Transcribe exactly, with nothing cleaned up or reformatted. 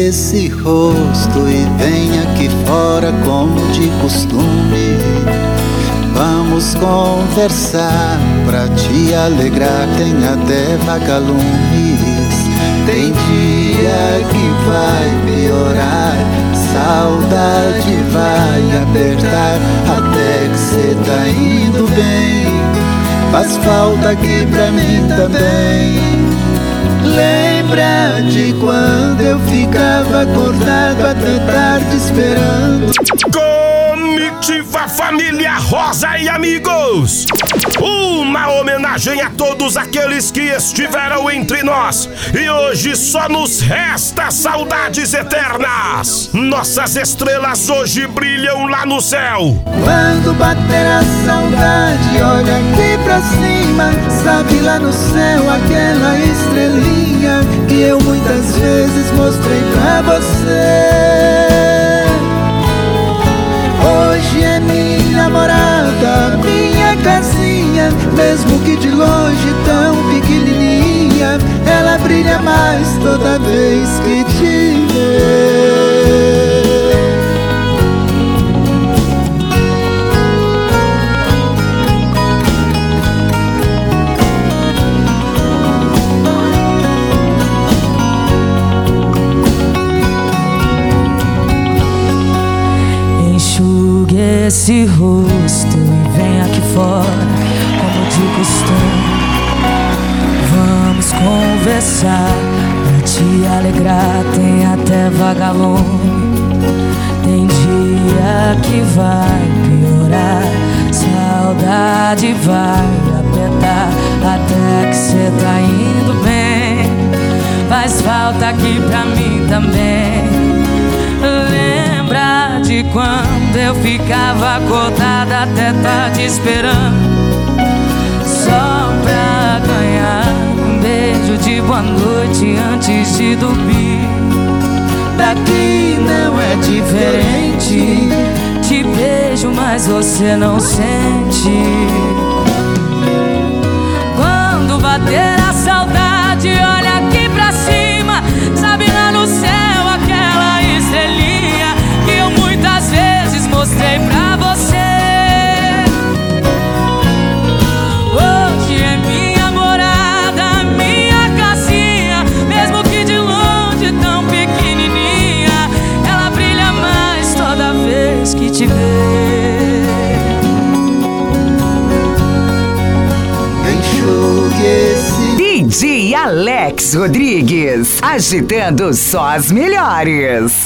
esse rosto e vem aqui fora como de costume. Vamos conversar pra te alegrar, tem até vagalumes. Tem dia que vai piorar, saudade vai apertar, até que cê tá indo bem. Faz falta aqui pra mim também. Lembra de quando eu ficava acordado até tarde esperando. Comitiva Família Rosa e amigos, uma homenagem a todos aqueles que estiveram entre nós e hoje só nos resta saudades eternas. Nossas estrelas hoje brilham lá no céu. Quando bater a saudade, olha aqui pra cima, sabe lá no céu aquela estrelinha que eu muitas vezes mostrei pra você. Hoje é minha namorada, minha casinha, mesmo que de longe tão pequenininha, ela brilha mais toda vez que te vê. Enxugue esse rosto e vem aqui fora, como de costume. Vamos conversar pra te alegrar, tem até vagalume. Tem dia que vai piorar, saudade vai apertar, até que cê tá indo bem. Faz falta aqui pra mim também. Lembra de quando eu ficava acordada até tarde esperando, só pra ganhar um beijo de boa noite antes de dormir. Daqui não é diferente, te beijo mas você não sente. Quando bater a saudade, olha aqui pra cima, sabe lá no céu aquela estrelinha que eu muitas vezes mostrei pra você. Hoje é minha morada, minha casinha, mesmo que de longe tão pequenininha, ela brilha mais toda vez que te vê. Enxugue esse D J Alex Rodrigues, agitando só as melhores.